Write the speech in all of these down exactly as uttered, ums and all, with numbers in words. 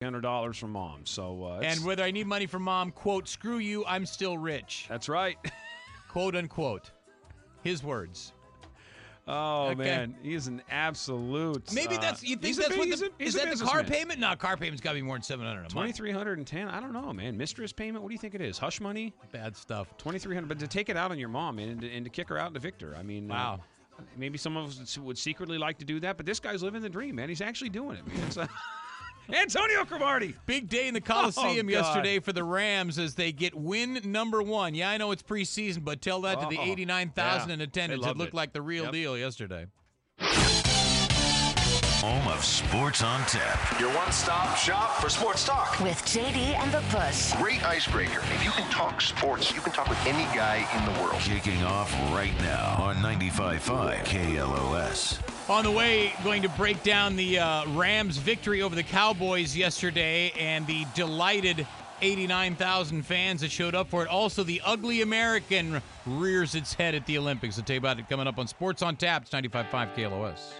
hundred dollars from mom. So, uh, and whether I need money from mom, quote, screw you, I'm still rich. That's right. Quote, unquote. His words. Oh, okay. man. He's an absolute. Maybe uh, that's, you think he's that's a, what he's the, a, is he's that a the car businessman. payment? No, car payment's got to be more than seven hundred dollars a month. twenty-three hundred ten. I don't know, man. Mistress payment. What do you think it is? Hush money? Bad stuff. twenty-three hundred. But to take it out on your mom and, and to kick her out into Victor. I mean, wow. Uh, maybe some of us would secretly like to do that, but this guy's living the dream, man. He's actually doing it, man. It's, uh, Antonio Cromartie. Big day in the Coliseum oh, yesterday for the Rams as they get win number one. Yeah, I know it's preseason, but tell that oh, to the eighty-nine thousand yeah, in attendance. It looked it. like the real yep. deal yesterday. Home of Sports on Tap. Your one-stop shop for sports talk. With J D and the Push. Great icebreaker. If you can talk sports, you can talk with any guy in the world. Kicking off right now on ninety-five point five K L O S. On the way, going to break down the uh, Rams' victory over the Cowboys yesterday and the delighted eighty-nine thousand fans that showed up for it. Also, the ugly American rears its head at the Olympics. I'll tell you about it coming up on Sports on Tap. It's ninety-five point five K L O S.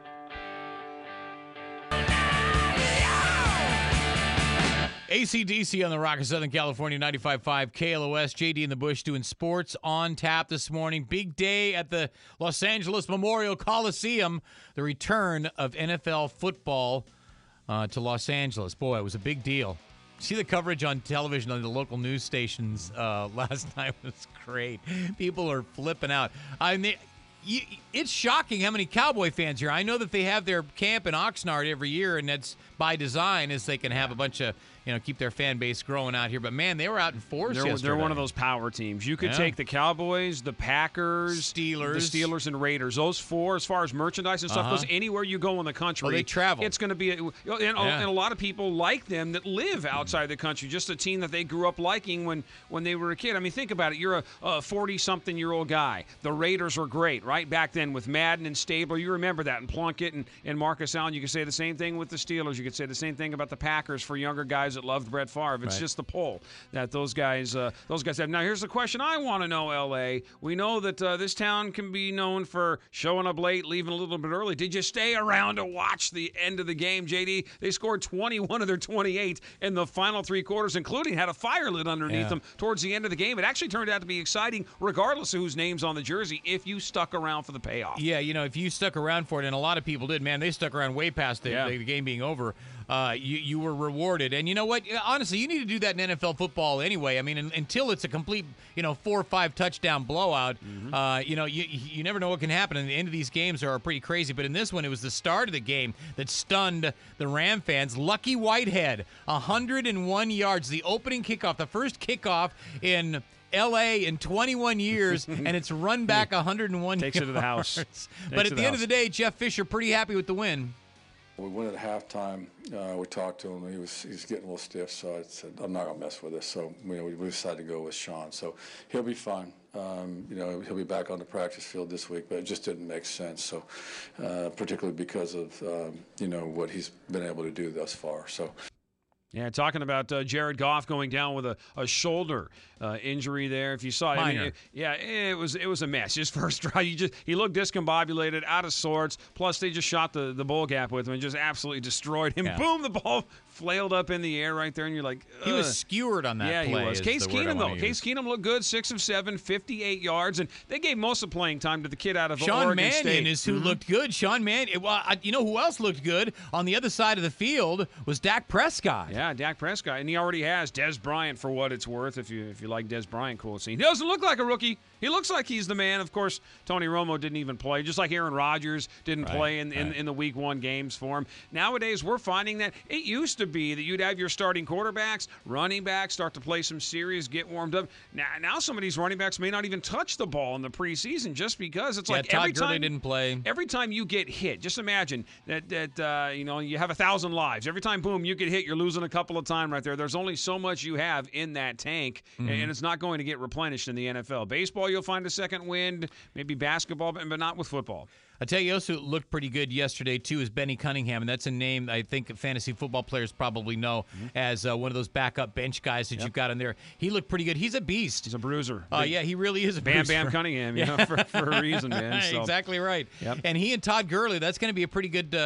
A C D C on the Rock of Southern California, ninety-five point five K L O S. J D and the Bush doing Sports on Tap this morning. Big day at the Los Angeles Memorial Coliseum. The return of N F L football uh, to Los Angeles. Boy, it was a big deal. See the coverage on television on the local news stations uh, last night was great. People are flipping out. I mean, you, it's shocking how many Cowboy fans here. I know that they have their camp in Oxnard every year, and that's by design, is they can have a bunch of, you know, keep their fan base growing out here. But, man, they were out in force they're, yesterday. they're one of those power teams. You could Yeah. take the Cowboys, the Packers, Steelers. the Steelers, and Raiders. Those four, as far as merchandise and stuff Uh-huh. goes, anywhere you go in the country. Oh, they travel. It's going to be, a, and, and a lot of people like them that live outside the country, just a team that they grew up liking when, when they were a kid. I mean, think about it. You're a forty-something-year-old guy. The Raiders were great, right, back then with Madden and Stabler. You remember that, and Plunkett and, and Marcus Allen. You could say the same thing with the Steelers. You could say the same thing about the Packers for younger guys that loved Brett Favre. It's Right. just the pull that those guys uh, those guys have. Now, here's the question I want to know, L A. We know that uh, this town can be known for showing up late, leaving a little bit early. Did you stay around to watch the end of the game, J D? They scored twenty-one of their twenty-eight in the final three quarters, including had a fire lit underneath Yeah. them towards the end of the game. It actually turned out to be exciting, regardless of whose name's on the jersey, if you stuck around for the payoff. Yeah, you know, if you stuck around for it, and a lot of people did, man, they stuck around way past the, Yeah. the game being over. Uh, you, you were rewarded. And you know what? Honestly, you need to do that in N F L football anyway. I mean, un, until it's a complete, you know, four or five touchdown blowout, Mm-hmm. uh, you know, you, you never know what can happen. And the end of these games are pretty crazy. But in this one, it was the start of the game that stunned the Ram fans. Lucky Whitehead, one hundred one yards, the opening kickoff, the first kickoff in L A in twenty-one years, and it's run back one hundred one Takes yards. it to the house. But Takes at it the to end of the day, Jeff Fisher pretty happy with the win. We went at halftime. Uh, we talked to him. He was he's getting a little stiff, so I said, I'm not going to mess with this. So you know, we, we decided to go with Sean. So he'll be fine. Um, you know, he'll be back on the practice field this week, but it just didn't make sense. So uh, particularly because of, um, you know, what he's been able to do thus far. So. Yeah, talking about uh, Jared Goff going down with a, a shoulder uh, injury there. If you saw it, I mean, Minor. it, yeah, it was it was a mess. His first drive, you just he looked discombobulated, out of sorts. Plus, they just shot the, the bull gap with him and just absolutely destroyed him. Yeah. Boom, the ball flailed up in the air right there, and you're like, ugh. He was skewered on that yeah, play. he was. is Case the word I Keenum, wanna though. use. Case Keenum looked good, six of seven, fifty-eight yards, and they gave most of the playing time to the kid out of Sean Oregon Mannion State. is who Mhm. looked good. Sean Mannion. Well, I, you know who else looked good on the other side of the field was Dak Prescott. Yeah, Dak Prescott, and he already has Dez Bryant for what it's worth. If you if you like Dez Bryant, cool scene. He doesn't look like a rookie. He looks like he's the man. Of course, Tony Romo didn't even play, just like Aaron Rodgers didn't Right, play in, in right. in the Week One games for him. Nowadays, we're finding that it used to be that you'd have your starting quarterbacks, running backs start to play some series, get warmed up. Now, now some of these running backs may not even touch the ball in the preseason just because it's Yeah, like Todd every Gurley time didn't play. Every time you get hit, just imagine that that uh, you know you have a thousand lives. Every time, boom, you get hit, you're losing a couple of time right there. There's only so much you have in that tank, Mm-hmm. and it's not going to get replenished in the N F L. Baseball, you'll find a second wind, maybe basketball, but but not with football. I tell you, also looked pretty good yesterday too is Benny Cunningham, and that's a name I think fantasy football players probably know Mm-hmm. as uh, one of those backup bench guys that you've got in there. He looked pretty good. He's a beast. He's a bruiser. Uh, Big yeah, he really is a Bam bruiser. Bam Cunningham, you know, for, for a reason, man. So. Exactly right. Yep. And he and Todd Gurley, that's going to be a pretty good, uh,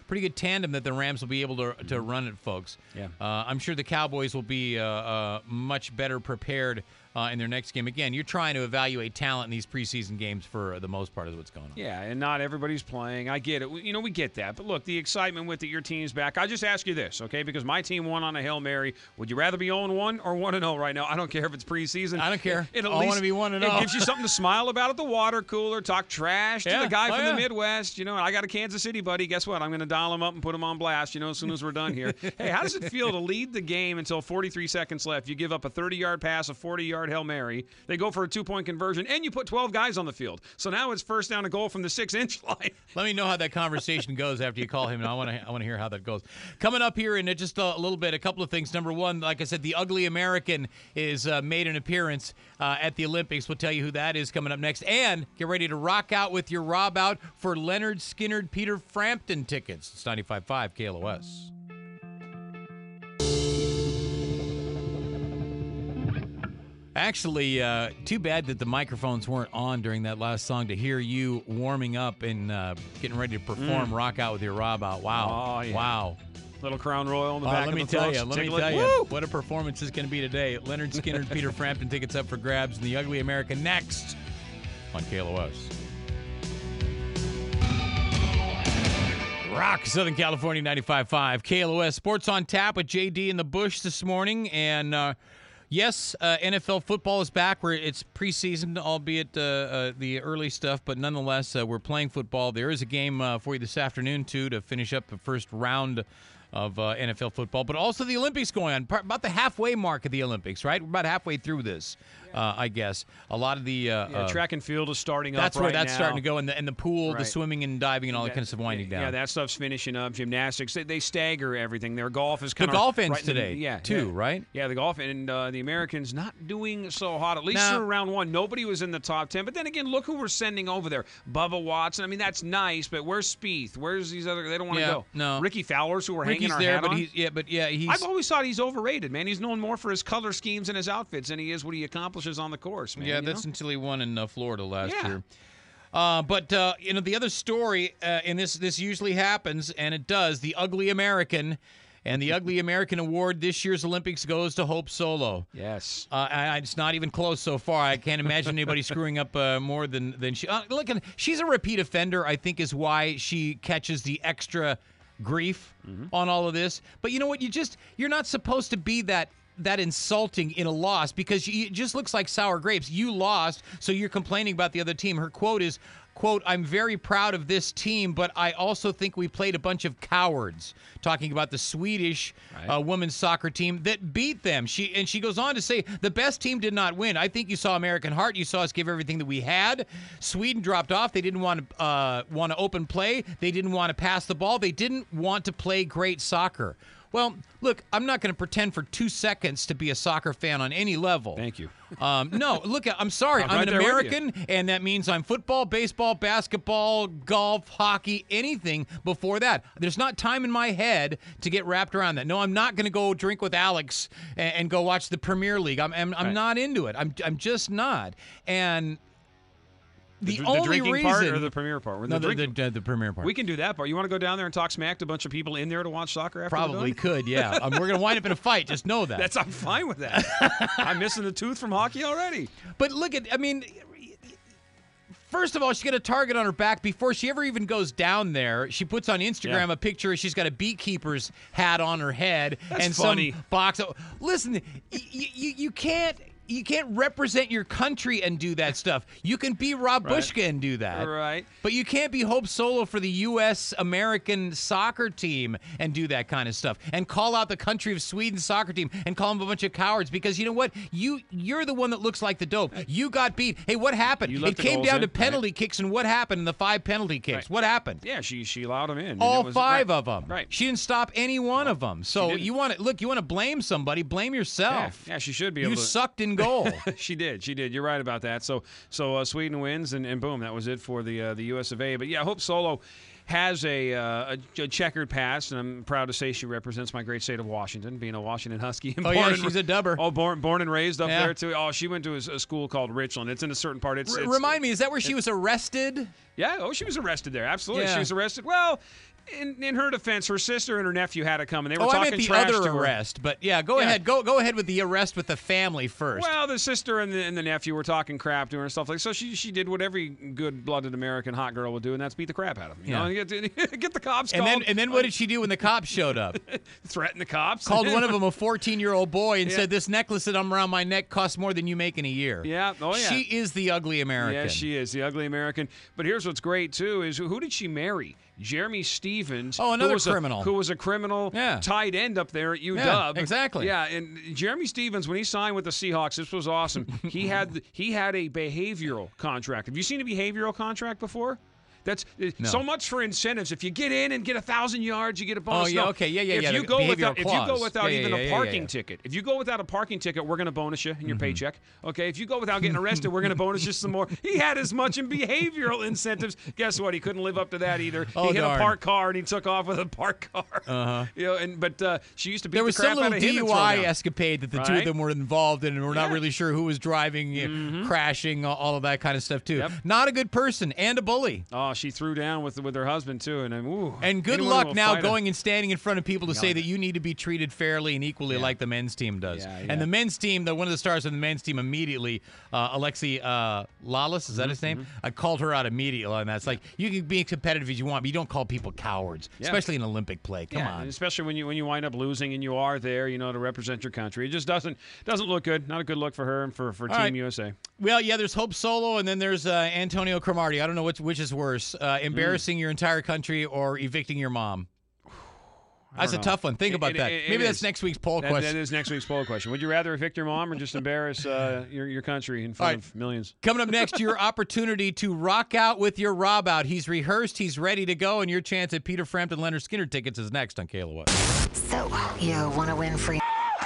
pretty good tandem that the Rams will be able to to run at folks. Yeah. Uh, I'm sure the Cowboys will be uh, uh, much better prepared uh, in their next game. Again, you're trying to evaluate talent in these preseason games for the most part is what's going on. Yeah, and not everybody's playing. I get it. We- You know, we get that. But look, the excitement with it, your team's back. I just ask you this, okay? Because my team won on a Hail Mary. Would you rather be oh and one or one and oh right now? I don't care if it's preseason. I don't care. It, it at I least, wanna be one and oh. It gives you something to smile about at the water cooler, talk trash to Yeah. the guy Oh, from yeah. the Midwest. You know, I got a Kansas City buddy. Guess what? I'm going to dial him up and put him on blast, you know, as soon as we're done here. Hey, how does it feel to lead the game until forty-three seconds left? You give up a thirty-yard pass, a forty-yard Hail Mary. They go for a two-point conversion, and you put twelve guys on the field. So now it's first down and goal from the six-inch line. Let me know how that conversation goes after you call him, and I want to I want to hear how that goes. Coming up here in just a little bit, a couple of things. Number one, like I said, the Ugly American is uh, made an appearance uh, at the Olympics. We'll tell you who that is coming up next. And get ready to rock out with your Rob out for Leonard Skinnard Peter Frampton tickets. It's ninety-five point five K L O S. Actually, uh, too bad that the microphones weren't on during that last song to hear you warming up and uh, getting ready to perform Rock Out with your Rob out. Wow. Oh, yeah. Wow. Little Crown Royal in the Uh, back let of me the tell throat. you, let me Tickle it. tell you Woo! what a performance is going to be today. Leonard Skinner, Peter Frampton tickets up for grabs, and the Ugly American next on K L O S. Rock, Southern California, ninety-five point five K L O S. Sports on Tap with J D in the Bush this morning. And uh, yes, uh, N F L football is back where it's preseason, albeit uh, uh, the early stuff. But nonetheless, uh, we're playing football. There is a game uh, for you this afternoon, too, to finish up the first round of uh, N F L football. But also the Olympics going on. Part, about the halfway mark of the Olympics, right? We're about halfway through this, uh, I guess. A lot of the uh, Yeah, uh, track and field is starting that's up where right that's now. starting to go, and the, and the pool, the Right. swimming and diving, and all that kind of stuff winding down. Yeah, that stuff's finishing up. Gymnastics, they, they stagger everything. Their golf is The kind of golf ends right in the- today, yeah, too, yeah. right? Yeah, the golf and uh, the Americans not doing so hot. At least Now- through round one, nobody was in the top ten. But then again, look who we're sending over there: Bubba Watson. I mean, that's nice, but where's Spieth? Where's these other? They don't want to Yeah, go. no. Ricky Fowler's who we're Ricky's hanging our there, hat but on. he's yeah, but yeah, he's. I've always thought he's overrated, man. He's known more for his color schemes and his outfits than he is what he accomplishes on the course, man. yeah, you that's know? until he won in uh, Florida last Yeah. year. Uh, but uh, you know the other story, uh, and this this usually happens, and it does. The Ugly American, and the Ugly American Award this year's Olympics goes to Hope Solo. Yes. Uh, I, it's not even close so far. I can't imagine anybody screwing up uh, more than than she. Uh, look, and she's a repeat offender. I think is why she catches the extra grief on all of this. But you know what? You just you're not supposed to be that that insulting in a loss because you, it just looks like sour grapes. You lost, so you're complaining about the other team. Her quote is, quote, "I'm very proud of this team, but I also think we played a bunch of cowards," talking about the Swedish Right. uh, women's soccer team that beat them. She and she goes on to say, "The best team did not win. I think you saw American heart. You saw us give everything that we had. Sweden dropped off. They didn't want to uh, want to open play. They didn't want to pass the ball. They didn't want to play great soccer." Well, look, I'm not going to pretend for two seconds to be a soccer fan on any level. Thank you. Um, no, look, I'm sorry. I'm I'm, right an there with you. American, and that means I'm football, baseball, basketball, golf, hockey, anything before that. There's not time in my head to get wrapped around that. No, I'm not going to go drink with Alex and, and go watch the Premier League. I'm, I'm, I'm Right. not into it. I'm, I'm just not. And the, the, only the drinking reason part or the premiere part? We're no, the the, drinking- the, the, the Premier part. We can do that part. You want to go down there and talk smack to a bunch of people in there to watch soccer after we're Probably done? could, yeah. Um, we're going to wind up in a fight. Just know that. That's I'm fine with that. I'm missing the tooth from hockey already. But look at, I mean, first of all, she's got a target on her back before she ever even goes down there. She puts on Instagram Yeah. a picture. She's got a beekeeper's hat on her head That's and funny. some box. Listen, y- you you can't. You can't represent your country and do that stuff. You can be Rob Right. Bushka and do that. Right. But you can't be Hope Solo for the U S American soccer team and do that kind of stuff. And call out the country of Sweden soccer team and call them a bunch of cowards because you know what? You, you're the one that looks like the dope. You got beat. Hey, what happened? You let It the came goals down in, to penalty right. kicks, and what happened in the five penalty kicks? Right. What happened? Yeah, she she allowed them in. and All it was- five right. of them. Right. She didn't stop any one of them. So didn't. you want to look. You want to blame somebody? Blame Yeah, yourself. yeah, she should be You able to. sucked in goal. she did. She did. You're right about that. So so uh, Sweden wins, and, and boom, that was it for the uh, the U S of A. But yeah, Hope Solo has a, uh, a, a checkered past, and I'm proud to say she represents my great state of Washington, being a Washington Husky. And Oh, yeah, born and- she's a dubber. Oh, born born and raised up Yeah. there too. Oh, she went to a, a school called Richland. It's in a certain part. It's, R- it's Remind me, is that where she was arrested? Yeah. Oh, she was arrested there. Absolutely, Yeah. she was arrested. Well, In, in her defense, her sister and her nephew had it coming. They were oh, talking I meant the trash other to her. arrest, but yeah, go Yeah. ahead. Go go ahead with the arrest with the family first. Well, the sister and the, and the nephew were talking crap to her and stuff like that. So she she did what every good-blooded American hot girl would do, and that's beat the crap out of them. You Yeah. know, and get, get the cops and called. then and then what did she do when the cops showed up? Threaten the cops. Called one of them a fourteen-year-old boy and Yeah. said, "This necklace that I'm around my neck costs more than you make in a year." Yeah. Oh, yeah. She is the ugly American. Yeah, she is the ugly American. But here's what's great too: is who, who did she marry? Jeremy Stevens. Oh, another who was criminal. A, who was a criminal Yeah. tight end up there at U W. Yeah, exactly. Yeah, and Jeremy Stevens, when he signed with the Seahawks, this was awesome. he had he had a behavioral contract. Have you seen a behavioral contract before? That's uh, No. so much for incentives. If you get in and get a thousand yards, you get a bonus. Oh, yeah, No. okay, yeah, yeah, if yeah, You the go behavioral without, if you go clause. without Yeah, yeah, even yeah, a yeah, parking yeah. ticket, if you go without a parking ticket, we're going to bonus you in your Mm-hmm. paycheck. Okay, if you go without getting arrested, we're going to bonus you some more. He had as much in behavioral incentives. Guess what? He couldn't live up to that either. Oh, he hit darn. a parked car and he took off with a parked car. Uh-huh. You know, and but uh, she used to beat There was the crap some out little of him D and U throw I down. escapade that the two Right? of them were involved in, and we're not Yeah. Mm-hmm. really sure who was driving, uh, crashing, uh, all of that kind of stuff too. Yep. Not a good person and a bully. Oh, she threw down with with her husband too, and I'm, ooh, And good anyone luck will now fight a- going and standing in front of people to say Yeah. that you need to be treated fairly and equally Yeah. like the men's team does. Yeah, yeah. And the men's team, the one of the stars of the men's team immediately, uh, Alexi uh, Lawless, is that Mm-hmm, his name? I called her out immediately on that. It's like, you can be competitive as you want, but you don't call people cowards, Yeah. especially in Olympic play. Come Yeah, on. and especially when you when you wind up losing and you are there, you know, to represent your country. It just doesn't doesn't look good. Not a good look for her and for, for Team right. U S A. Well, yeah, there's Hope Solo, and then there's uh, Antonio Cromartie. I don't know which which is worse, uh, embarrassing your entire country or evicting your mom. That's a know. tough one. Think It- about it- that. it- it Maybe that's is. next week's poll That, question. that is next week's poll question. Would you rather evict your mom or just embarrass uh, your your country in front All right. of millions? Coming up next, your opportunity to rock out with your Rob out. He's rehearsed, he's ready to go, and your chance at Peter Frampton Leonard Skinner tickets is next on K L O S. So, you want to win free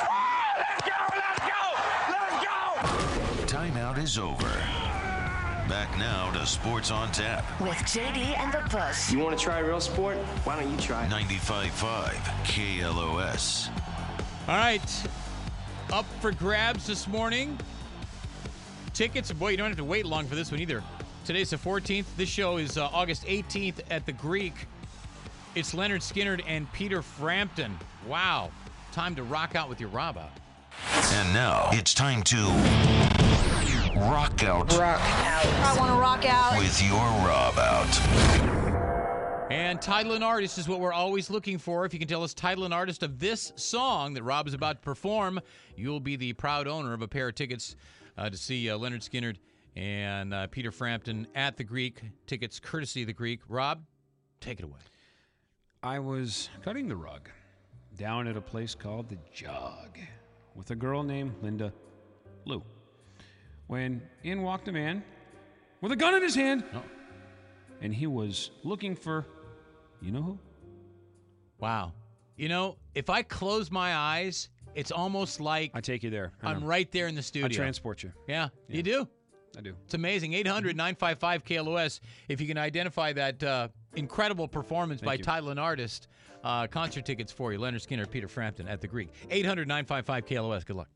Timeout is over. Back now to Sports on Tap. with J D and the Push? You want to try real sport? Why don't you try? ninety-five point five K L O S. All right, up for grabs this morning. Tickets, boy, you don't have to wait long for this one either. Today's the fourteenth. This show is uh, August eighteenth at the Greek. It's Leonard Skinner and Peter Frampton. Wow, time to rock out with your Rob out. And now it's time to rock out I want to rock out. with your Rob out. And title and artist is what we're always looking for. If you can tell us title and artist of this song that Rob is about to perform, you'll be the proud owner of a pair of tickets uh, to see uh, Leonard Skinner and uh, Peter Frampton at the Greek. Tickets courtesy of the Greek. Rob, take it away. I was cutting the rug down at a place called The Jug with a girl named Linda Lou, when in walked a man with a gun in his hand, and he was looking for, you know who? Wow. You know, if I close my eyes, it's almost like I take you there. I I'm know. right there in the I studio. transport you. yeah, you do. I do. It's amazing. eight hundred nine five five K L O S. If you can identify that uh, incredible performance by you. title and artist, uh, concert tickets for you. Leonard Skinner, Peter Frampton at the Greek. eight hundred nine five five K L O S. Good luck.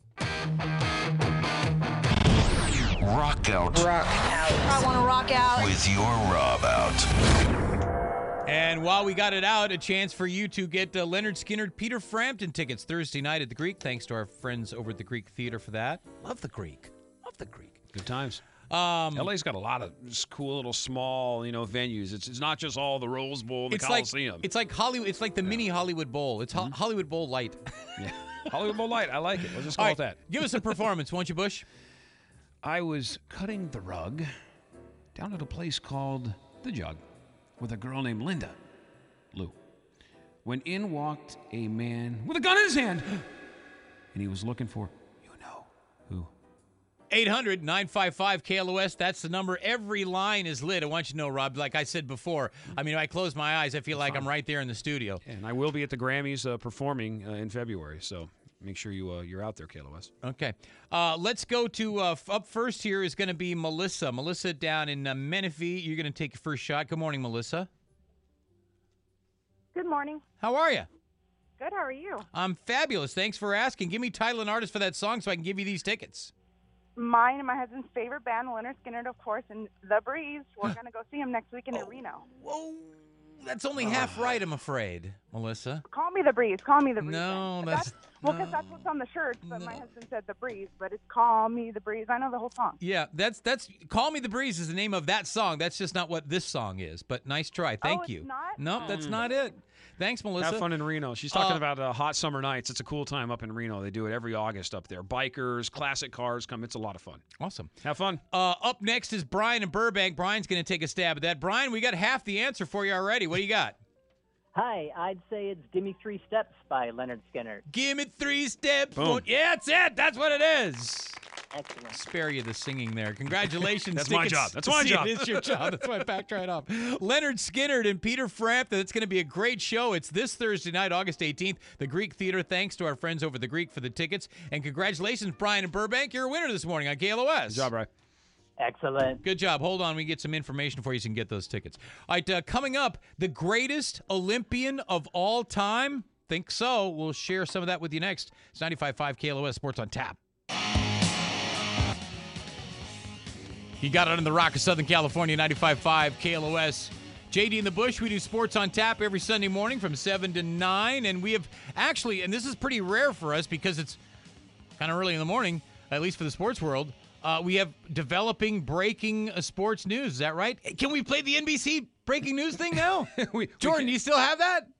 Rock out I want to rock out. with your Rob out. And while we got it out, a chance for you to get uh, Leonard Skinner, Peter Frampton tickets Thursday night at the Greek. Thanks to our friends over at the Greek Theater for that. Love the Greek. Love the Greek. Good times. Um, L A's got a lot of just cool little small, you know, venues. It's it's not just all the Rose Bowl, the it's like Coliseum. it's like Hollywood. It's like the mini Hollywood Bowl. It's Ho- Hollywood Bowl light. yeah. Hollywood Bowl Light. I like it. Let's just All call right, it that. give us a performance, won't you, Bush? I was cutting the rug down at a place called The Jug with a girl named Linda Lou, when in walked a man with a gun in his hand, and he was looking for, you know who. eight hundred nine five five K L O S. That's the number. Every line is lit. I want you to know, Rob, like I said before, I mean, if I close my eyes, I feel like I'm right there in the studio. And I will be at the Grammys uh, performing uh, in February, so make sure you, uh, you're out there, K L O S. Okay. Uh, let's go to uh, f- up first here is going to be Melissa. Melissa down in uh, Menifee. You're going to take your first shot. Good morning, Melissa. Good morning. How are you? Good, how are you? I'm fabulous. Thanks for asking. Give me title and artist for that song so I can give you these tickets. Mine and my husband's favorite band, Leonard Skinner, of course, and The Breeze. We're going to go see him next week in Reno. Whoa. that's only half right, I'm afraid, Melissa. Call me the breeze. Call me the breeze. No, then. that's, that's well, no. because that's what's on the shirts. But No. my husband said the breeze, but it's call me the breeze. I know the whole song. Yeah, that's that's Call Me the Breeze is the name of that song. That's just not what this song is. But nice try. Thank Oh, it's you. not? Nope, that's Mm. not it. Thanks, Melissa. Have fun in Reno. She's talking Uh, about uh, hot summer nights. It's a cool time up in Reno. They do it every August up there. Bikers, classic cars come. It's a lot of fun. Awesome. Have fun. Uh, up next is Brian in Burbank. Brian's going to take a stab at that. Brian, we got half the answer for you already. What do you got? Hi, I'd say it's Gimme Three Steps by Leonard Skinner. Give it three steps. Boom. Yeah, that's it. That's what it is. Excellent. Spare you the singing there. Congratulations. That's my Tickets- job. That's my See, job. It is your job. That's why I backed right off. Leonard Skinner and Peter Frampton. It's going to be a great show. It's this Thursday night, August eighteenth, the Greek Theater. Thanks to our friends over the Greek for the tickets. And congratulations, Brian in Burbank. You're a winner this morning on K L O S. Good job, Brian. Excellent. Good job. Hold on. We get some information for you so you can get those tickets. All right, uh, coming up, the greatest Olympian of all time? Think so. We'll share some of that with you next. It's ninety-five point five K L O S Sports on Tap. You got it on the Rock of Southern California, ninety-five point five K L O S. J D in the Bush, we do Sports on Tap every Sunday morning from seven to nine. And we have actually, and this is pretty rare for us because it's kind of early in the morning, at least for the sports world, uh, we have developing breaking uh, sports news. Is that right? Can we play the N B C breaking news thing now? we, Jordan, we do you still have that?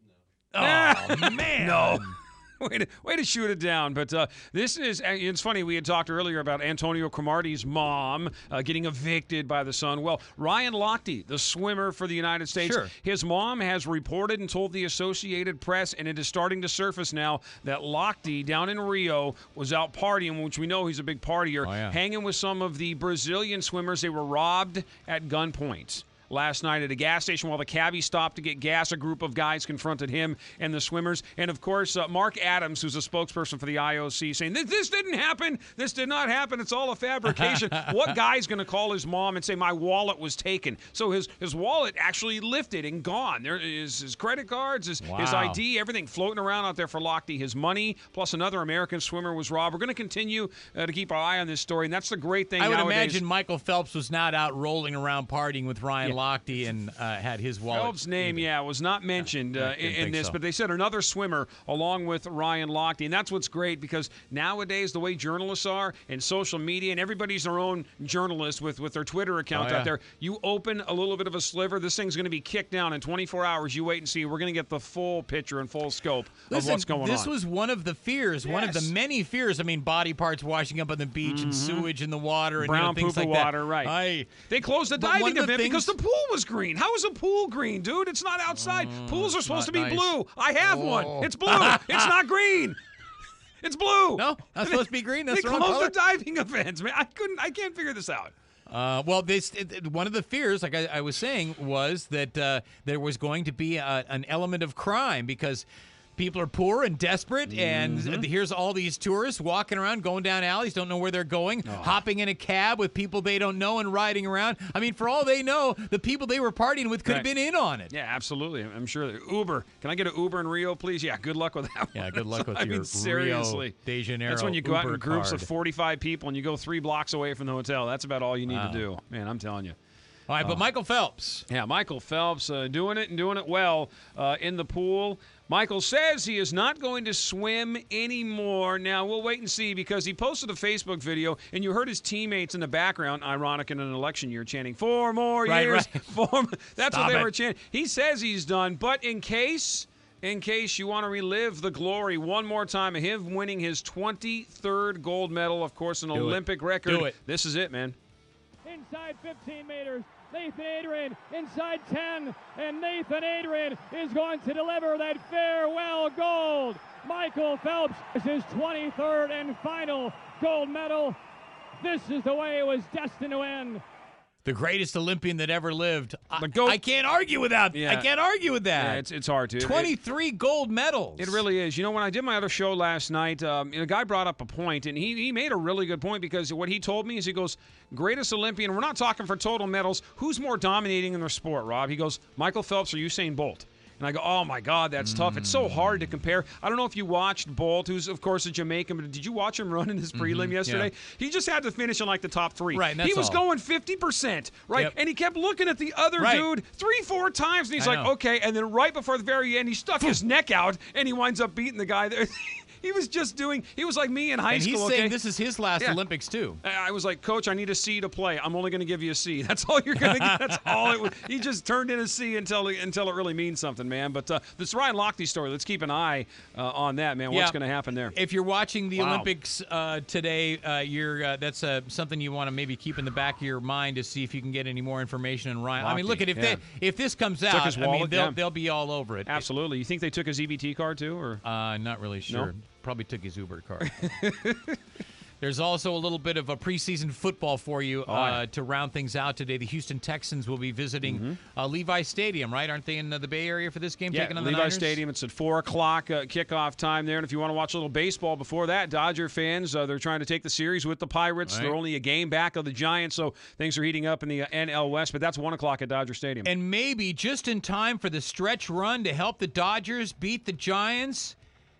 No. Oh, man. No. Way to, way to shoot it down. But uh, this is, it's funny, we had talked earlier about Antonio Cromartie's mom uh, getting evicted by the Sun. Well, Ryan Lochte, the swimmer for the United States, Sure. his mom has reported and told the Associated Press, and it is starting to surface now, that Lochte down in Rio was out partying, which we know he's a big partier, Oh, yeah. hanging with some of the Brazilian swimmers. They were robbed at gunpoint last night at a gas station while the cabbie stopped to get gas. A group of guys confronted him and the swimmers. And, of course, uh, Mark Adams, who's a spokesperson for the I O C, saying, this, this didn't happen. This did not happen. It's all a fabrication. What guy's going to call his mom and say, my wallet was taken? So his, his wallet actually lifted and gone. There is his credit cards, his, Wow. his I D, everything floating around out there for Lochte. His money, plus another American swimmer was robbed. We're going to continue uh, to keep our eye on this story, and that's the great thing I would nowadays. imagine Michael Phelps was not out rolling around partying with Ryan Yeah. Lochte and uh, had his wallet. Phelps' name, either. yeah, was not mentioned Yeah, I uh, didn't in, think in this, so. but they said another swimmer along with Ryan Lochte, and that's what's great because nowadays the way journalists are and social media, and everybody's their own journalist with, with their Twitter account Oh, yeah. out there. You open a little bit of a sliver, this thing's going to be kicked down in twenty-four hours. You wait and see. We're going to get the full picture and full scope Listen, of what's going this on. was one of the fears, one of the Yes. many fears. I mean, body parts washing up on the beach and sewage in the water and you know, Brown things poop like of water, that. right. I, They closed the But one diving of the event because the things- pool was green. How is a pool green, dude? It's not outside. Pools are supposed to not be nice. blue. I have Oh. one. It's blue. It's not green. It's blue. no, not supposed to be green. That's They the wrong closed color. the diving events, man. I couldn't. I can't figure this out. Uh, well, this it, it- one of the fears, like I, I was saying, was that uh, there was going to be a, an element of crime because people are poor and desperate, and Mm-hmm. here's all these tourists walking around, going down alleys, don't know where they're going, Oh. hopping in a cab with people they don't know and riding around. I mean, for all they know, the people they were partying with could have Right. been in on it. Yeah, absolutely. I'm sure. that- Uber. Can I get an Uber in Rio, please? Yeah. Good luck with that. Yeah, one. good luck with I your mean, seriously. Rio de Janeiro That's when you go out Uber in groups card. of forty-five people and you go three blocks away from the hotel. That's about all you need Wow. to do, man. I'm telling you. All right, but Michael Phelps. Yeah, Michael Phelps uh, doing it and doing it well uh, in the pool. Michael says he is not going to swim anymore. Now, we'll wait and see because he posted a Facebook video, and you heard his teammates in the background, ironic in an election year, chanting, four more Right, years. right. Four more. That's Stop what they it. were chanting. He says he's done, but in case... In case you want to relive the glory one more time of him winning his twenty-third gold medal, of course, an Do it. Olympic record. Do it. This is it, man. Inside fifteen meters, Nathan Adrian inside ten, and Nathan Adrian is going to deliver that farewell gold. Michael Phelps is his twenty-third and final gold medal. This is the way it was destined to end. The greatest Olympian that ever lived. I, The GOAT. I can't argue with that. Yeah. I can't argue with that. Yeah, it's, it's hard to. It- twenty-three gold medals. It really is. You know, when I did my other show last night, um, a guy brought up a point, and he, he made a really good point because what he told me is he goes, greatest Olympian, we're not talking for total medals. Who's more dominating in their sport, Rob? He goes, Michael Phelps or Usain Bolt? And I go, oh, my God, that's mm. tough. It's so hard to compare. I don't know if you watched Bolt, who's, of course, a Jamaican, but did you watch him run in his prelim mm-hmm. yesterday? Yeah. He just had to finish in, like, the top three. Right, and that's He was all. going fifty percent, right? Yep. And he kept looking at the other right. dude three, four times, and he's I like, know. okay. And then right before the very end, he stuck his neck out, and he winds up beating the guy there. He was just doing – he was like me in high and school, he's okay? saying this is his last yeah. Olympics, too. I was like, Coach, I need a C to play. I'm only going to give you a C. That's all you're going to get. That's all it was. He just turned in a C until until it really means something, man. But uh, this Ryan Lochte story, let's keep an eye uh, on that, man. What's yeah. going to happen there? If you're watching the wow. Olympics uh, today, uh, you're uh, that's uh, something you want to maybe keep in the back of your mind to see if you can get any more information on Ryan. Lochte, I mean, look at if yeah. they if this comes took out, his I wallet, mean, they'll yeah. they'll be all over it. Absolutely. You think they took his E B T card too, or uh, not really sure. No? Probably took his Uber card. There's also a little bit of a preseason football for you oh, uh, yeah. to round things out today. The Houston Texans will be visiting mm-hmm. uh, Levi Stadium, right? Aren't they in uh, the Bay Area for this game? Yeah, taking on Levi the Niners? Stadium. It's at four o'clock uh, kickoff time there. And if you want to watch a little baseball before that, Dodger fans, uh, they're trying to take the series with the Pirates. Right. They're only a game back of the Giants, so things are heating up in the uh, N L West. But that's one o'clock at Dodger Stadium. And maybe just in time for the stretch run to help the Dodgers beat the Giants,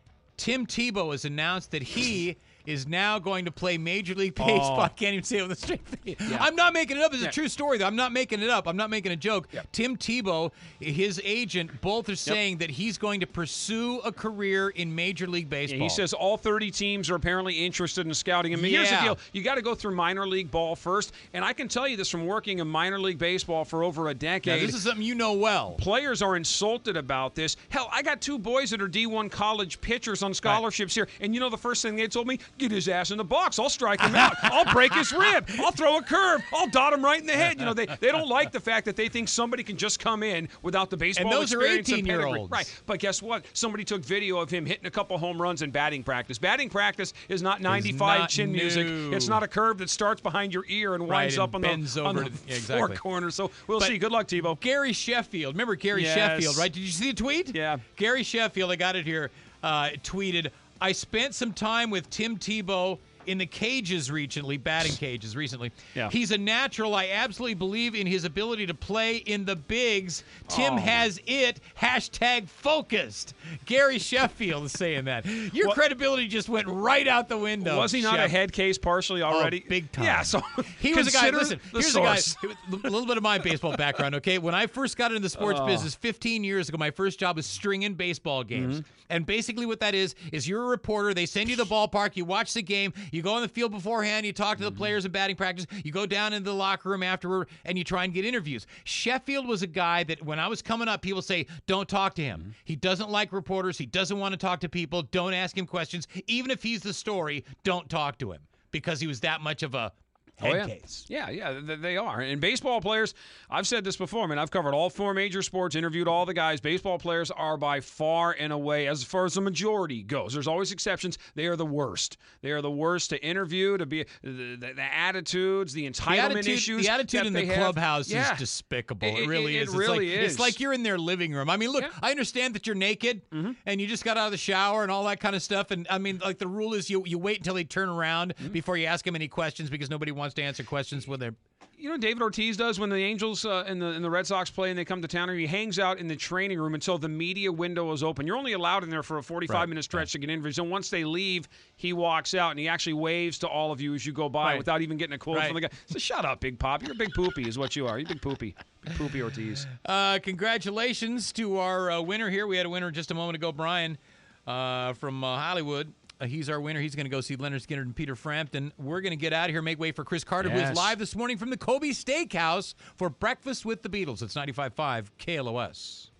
Tim Tebow has announced that he is now going to play Major League Baseball. Oh. I can't even say it with a straight face. Yeah. I'm not making it up. It's yeah. a true story, though. I'm not making it up. I'm not making a joke. Yep. Tim Tebow, his agent, both are saying yep. that he's going to pursue a career in Major League Baseball. Yeah, he says all thirty teams are apparently interested in scouting him. But yeah. here's the deal. You got to go through minor league ball first. And I can tell you this from working in minor league baseball for over a decade. Now, this is something you know well. Players are insulted about this. Hell, I got two boys that are D one college pitchers on scholarships right. here. And you know the first thing they told me? Get his ass in the box. I'll strike him out. I'll break his rib. I'll throw a curve. I'll dot him right in the head. You know, they, they don't like the fact that they think somebody can just come in without the baseball and those experience. are eighteen-year-olds. Right. But guess what? Somebody took video of him hitting a couple home runs in batting practice. Batting practice is not ninety-five not chin new. music. It's not a curve that starts behind your ear and winds right, up on and the, on the to, yeah, exactly. four corners. So we'll but see. Good luck, Tebow. Gary Sheffield. Remember Gary yes. Sheffield, right? Did you see the tweet? Yeah. Gary Sheffield, I got it here, uh, tweeted, I spent some time with Tim Tebow in the cages recently, batting cages recently. Yeah. He's a natural. I absolutely believe in his ability to play in the bigs. Tim oh. has it. Hashtag focused. Gary Sheffield is saying that. Your what? credibility just went right out the window. Was he not Chef. a head case partially already? Oh, big time. Yeah, so he was a guy. Listen, here's source. a guy. A little bit of my baseball background, okay? When I first got into the sports oh. business fifteen years ago, my first job was stringing baseball games. Mm-hmm. And basically what that is, is you're a reporter. They send you to the ballpark. You watch the game. You go on the field beforehand. You talk to the players in batting practice. You go down into the locker room afterward, and you try and get interviews. Sheffield was a guy that when I was coming up, people say, don't talk to him. He doesn't like reporters. He doesn't want to talk to people. Don't ask him questions. Even if he's the story, don't talk to him because he was that much of a head oh, yeah. case. Yeah, yeah, they are. And baseball players, I've said this before, man, I've covered all four major sports, interviewed all the guys. Baseball players are by far and away, as far as the majority goes. There's always exceptions. They are the worst. They are the worst to interview, to be the, the, the attitudes, the entitlement the attitude, issues. The attitude in the have. clubhouse yeah. is despicable. It, it really it, is. It really it's like, is. It's like you're in their living room. I mean, look, yeah. I understand that you're naked mm-hmm. and you just got out of the shower and all that kind of stuff. And I mean, like the rule is you, you wait until they turn around mm-hmm. before you ask them any questions because nobody wants to answer questions when they're. You know what David Ortiz does when the Angels uh, and, the, and the Red Sox play and they come to town? He hangs out in the training room until the media window is open. You're only allowed in there for a forty-five minute right. stretch right. to get interviews. And once they leave, he walks out and he actually waves to all of you as you go by right. without even getting a quote right. from the guy. So shut up, Big Pop. You're a big poopy is what you are. You're big poopy. Big poopy Ortiz. Uh, congratulations to our uh, winner here. We had a winner just a moment ago, Brian uh, from uh, Hollywood. Uh, he's our winner. He's going to go see Leonard Skinner and Peter Frampton. We're going to get out of here, make way for Chris Carter, yes. who is live this morning from the Kobe Steakhouse for Breakfast with the Beatles. It's ninety-five point five K L O S.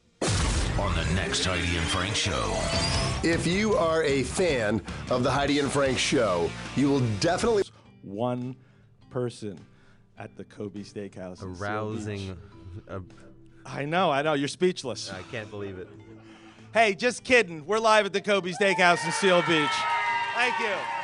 On the next Heidi and Frank Show. If you are a fan of the Heidi and Frank Show, you will definitely... One person at the Kobe Steakhouse. Arousing. A... I know, I know. You're speechless. I can't believe it. Hey, just kidding. We're live at the Kobe Steakhouse in Seal Beach. Thank you.